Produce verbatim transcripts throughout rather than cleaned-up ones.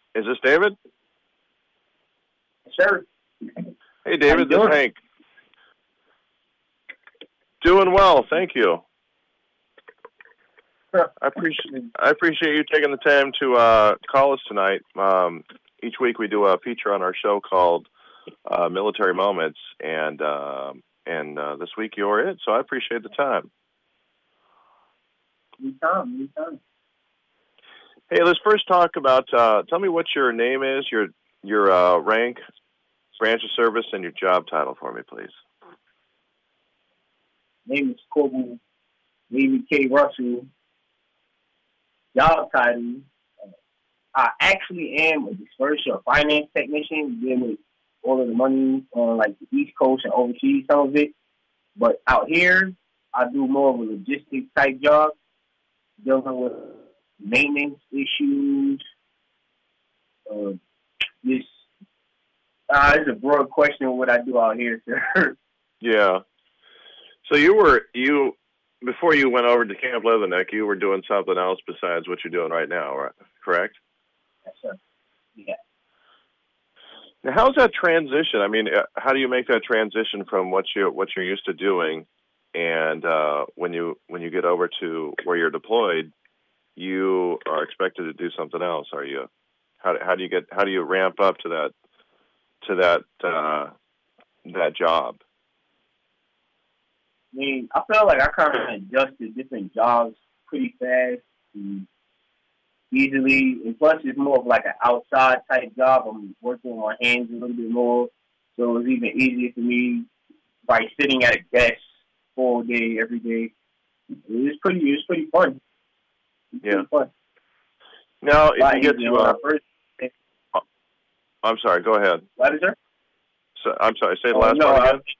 Is this David? Sure. Hey, David, this is Hank. Doing well, thank you. Sure. I appreciate I appreciate you taking the time to uh, call us tonight. Um, each week we do a feature on our show called uh, Military Moments, and uh, and uh, this week you're it. So I appreciate the time. Anytime, anytime. Hey, let's first talk about. Uh, tell me what your name is, your your uh, rank, branch of service, and your job title for me, please. Name is Corporal Navy K. Russell. Job title. I actually am a dispersion or finance technician, dealing with all of the money on like the East Coast and overseas, some of it. But out here, I do more of a logistics type job, dealing with maintenance issues. Uh, this uh, it's a broad question of what I do out here, sir. Yeah. So you were you before you went over to Camp Leatherneck, you were doing something else besides what you're doing right now, right? Correct? Yes, sir. Yeah. Now, how's that transition? I mean, how do you make that transition from what you what you're used to doing, and uh, when you when you get over to where you're deployed, you are expected to do something else? Are you? How how do you get how do you ramp up to that to that uh, that job? I mean, I felt like I kind of adjusted different jobs pretty fast and easily. And plus, it's more of like an outside type job. I'm working with my hands a little bit more, so it's even easier for me by sitting at a desk all day, every day. It's pretty, it's pretty fun. It's Yeah. pretty fun. Now, if Like, you get you to, know, when uh, I first, I'm sorry. Go ahead. what is there? So, I'm sorry. Say the Oh, last no, part I- again.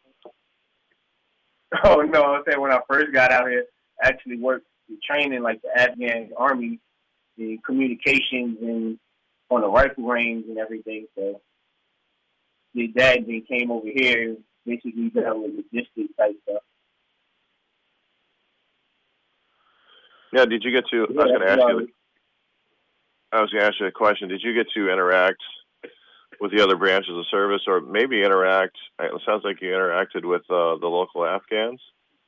Oh no! I said when I first got out here, I actually worked with training like the Afghan army, the communications and on the rifle range and everything. So did that, and then came over here, and basically dealt with logistics type stuff. Yeah. Did you get to? Yeah, I was going to that's ask what I you. I was going to ask you a question. Did you get to interact with the other branches of service, or maybe interact? It sounds like you interacted with uh, the local Afghans.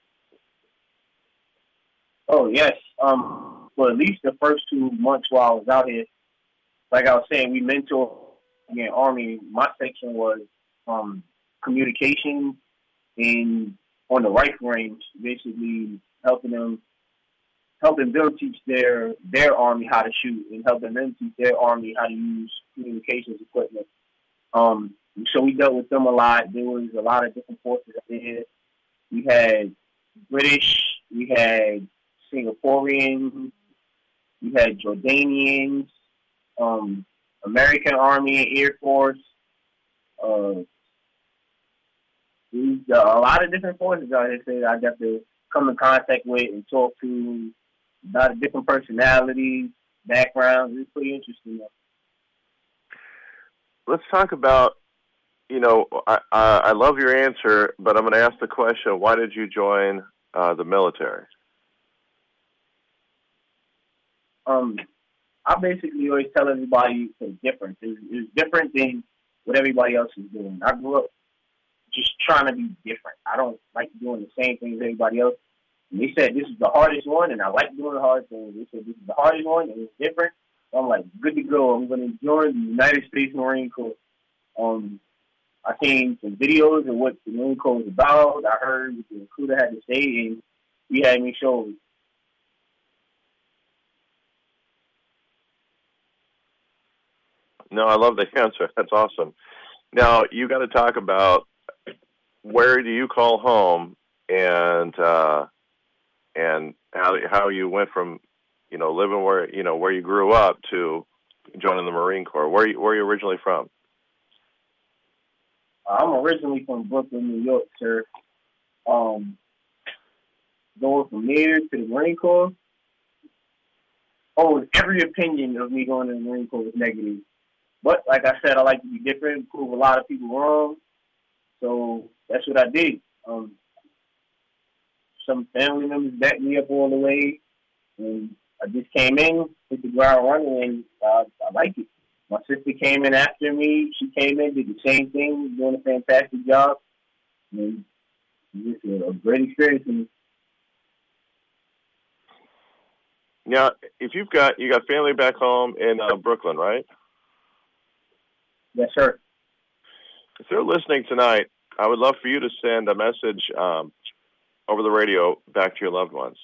Oh yes. Um, for at least the first two months while I was out here, like I was saying, we mentor again army. My section was um communication and on the rifle range, basically helping them helping them teach their their army how to shoot and helping them teach their army how to use communications equipment. Um, so we dealt with them a lot. There was a lot of different forces there. We had British, we had Singaporeans, we had Jordanians, um, American Army and Air Force. Uh, there's a lot of different forces out here that I got to come in contact with and talk to. A lot of different personalities, backgrounds. It's pretty interesting, though. Let's talk about. You know, I, I, I love your answer, but I'm going to ask the question: why did you join uh, the military? Um, I basically always tell everybody it's different. It's, it's different than what everybody else is doing. I grew up just trying to be different. I don't like doing the same thing as everybody else. And they said this is the hardest one, and I like doing the hard things. They said this is the hardest one, and it's different. So I'm like, good to go. I'm going to join the United States Marine Corps. Um, I seen some videos of what the Marine Corps was about. I heard what the recruiter had to say, and he had me show. No, I love the answer. That's awesome. Now, you got to talk about where do you call home, and uh, and how how you went from, you know, living where you know where you grew up to joining the Marine Corps. Where you, where are you originally from? I'm originally from Brooklyn, New York, sir. Um, going from there to the Marine Corps. Oh, every opinion of me going to the Marine Corps was negative. But like I said, I like to be different, prove a lot of people wrong. So that's what I did. Um, some family members backed me up all the way, and I just came in, hit the ground running, and uh, I like it. My sister came in after me. She came in, did the same thing, doing a fantastic job. And it's a, a great experience for me. Now, if you've got you got family back home in uh, Brooklyn, right? Yes, sir. If they're listening tonight, I would love for you to send a message um, over the radio back to your loved ones.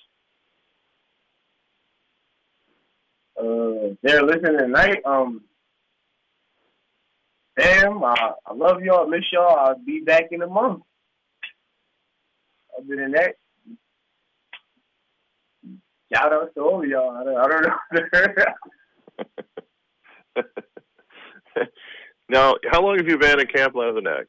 Uh, they're listening tonight. Um, Damn, uh, I love y'all. I miss y'all. I'll be back in a month. Other than that, shout out to all of y'all. I don't, I don't know. Now, how long have you been at Camp Leatherneck?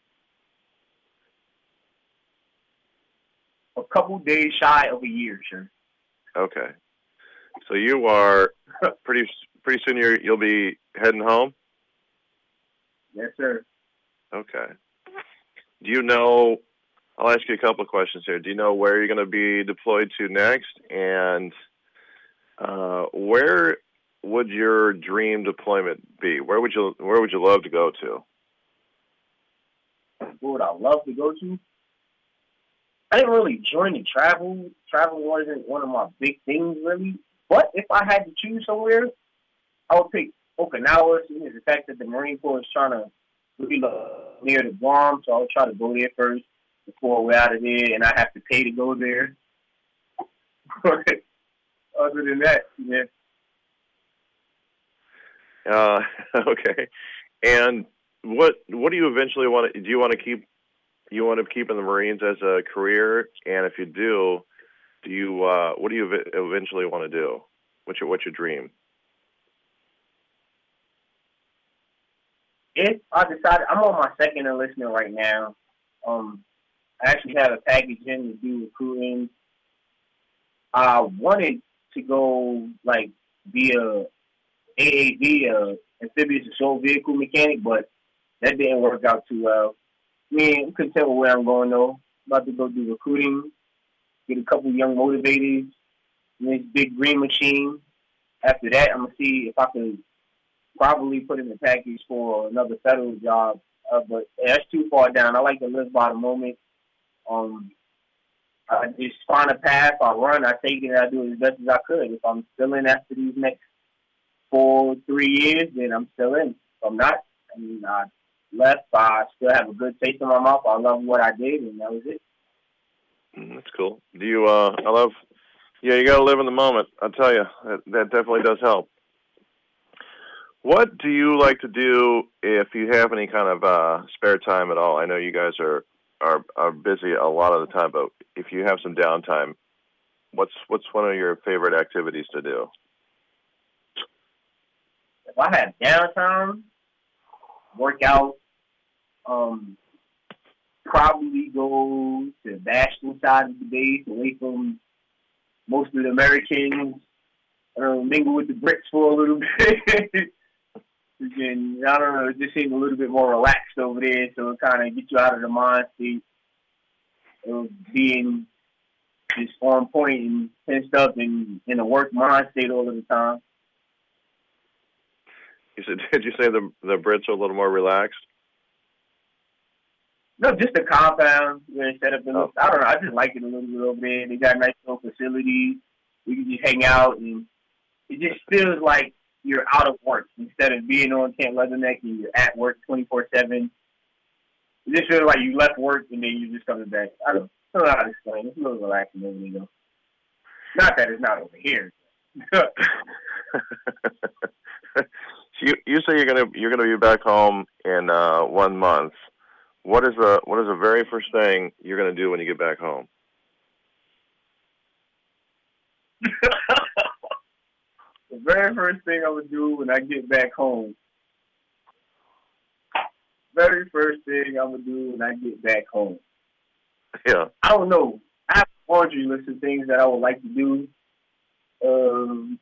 A couple days shy of a year, sure. Okay, so you are pretty pretty soon. You're, you'll be heading home. Yes, sir. Okay. Do you know? I'll ask you a couple of questions here. Do you know where you're going to be deployed to next, and uh, where would your dream deployment be? Where would you Where would you love to go to? Where would I love to go to? I didn't really join the travel. Travel wasn't one of my big things, really. But if I had to choose somewhere, I would pick Okinawa, seeing as the fact that the Marine Corps is trying to really look near the Guam, so I would try to go there first before we're out of there, and I have to pay to go there. Other than that, yeah. Uh, okay. And what what do you eventually want to? Do you want to keep? You want to keep in the Marines as a career? And if you do, do you uh, what do you eventually want to do? What's your what's your dream? If I decided, I'm on my second enlistment right now. Um, I actually have a package in to do recruiting. I wanted to go like be a A A V, a amphibious assault vehicle mechanic, but that didn't work out too well. I mean, I'm content with where I'm going though. I'm about to go do recruiting, get a couple young motivators, in this big green machine. After that, I'm gonna see if I can probably put in the package for another federal job, uh, but that's too far down. I like to live by the moment. Um, I just find a path. I run. I take it. And I do it as best as I could. If I'm still in after these next four, three years, then I'm still in. If I'm not, I mean, I left. I still have a good taste in my mouth. I love what I did, and that was it. Mm, that's cool. Do you? Uh, I love. Yeah, you got to live in the moment. I'll tell you, that, that definitely does help. What do you like to do if you have any kind of uh, spare time at all? I know you guys are, are are busy a lot of the time, but if you have some downtime, what's what's one of your favorite activities to do? If I have downtime, work out, um, probably go to the national side of the base, away from most of the Americans, uh, mingle with the Brits for a little bit. And, I don't know, it just seems a little bit more relaxed over there, so it kind of gets you out of the mind state of being just on point and tensed up and in a work mind state all of the time. You said, did you say the the Brits are a little more relaxed? No, just the compound where it's set up. In, oh. I don't know, I just like it a little bit over there. They got nice little facilities. We can just hang out, and it just feels like you're out of work instead of being on Camp Leatherneck and you're at work twenty-four seven. It just feels like you left work and then you're just coming back. I don't, I don't know how to explain. It's a little relaxing over there, though. Not that it's not over here. So you you say you're gonna you're gonna be back home in uh, one month. What is the what is the very first thing you're gonna do when you get back home? The very first thing I would do when I get back home, very first thing I would do when I get back home. Yeah. I don't know. I have a laundry list of things that I would like to do. Um,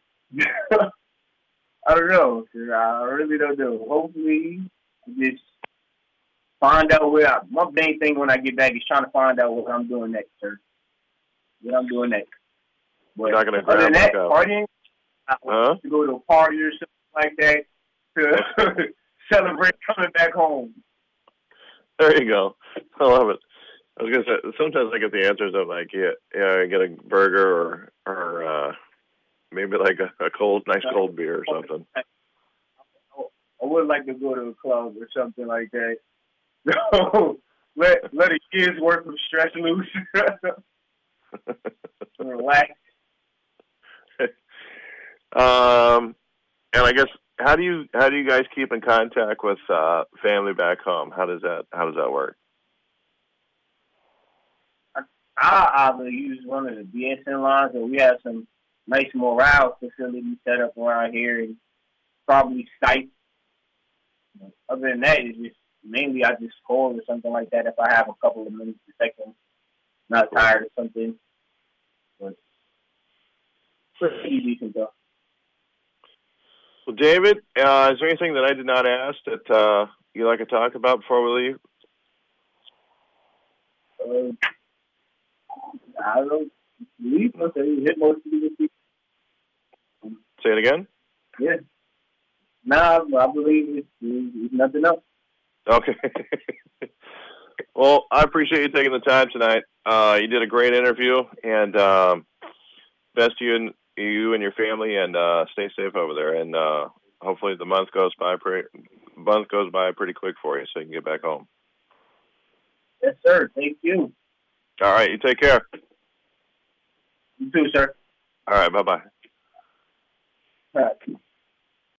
I don't know. I really don't know. Hopefully, just find out where I, my main thing when I get back is trying to find out what I'm doing next, sir. What I'm doing next. But You're not going to other grab than that, like a... partying, I want huh? to go to a party or something like that. to celebrate coming back home. There you go. I love it. I was gonna say sometimes I get the answers of like yeah, yeah, I get a burger or or uh, maybe like a, a cold, nice cold beer or something. I would like to go to a club or something like that. So let let the kids work from stress loose. Relax. Um, and I guess how do you how do you guys keep in contact with uh, family back home? How does that how does that work? I either use one of the B S N lines, or we have some nice morale facilities set up around here, and probably Skype. Other than that, it's just mainly I just call or something like that if I have a couple of minutes to seconds, not tired or something. But pretty easy to go. Well, David, uh, is there anything that I did not ask that uh, you'd like to talk about before we leave? Uh, I don't know. Leave, okay, hit most of the people. Say it again? Yeah. Nah, I believe it's, it's nothing else. Okay. Well, I appreciate you taking the time tonight. Uh, you did a great interview, and um, best to you and you and your family, and uh, stay safe over there. And uh, hopefully, the month goes by pretty month goes by pretty quick for you, so you can get back home. Yes, sir. Thank you. All right. You take care. You too, sir. All right. Bye bye. All right.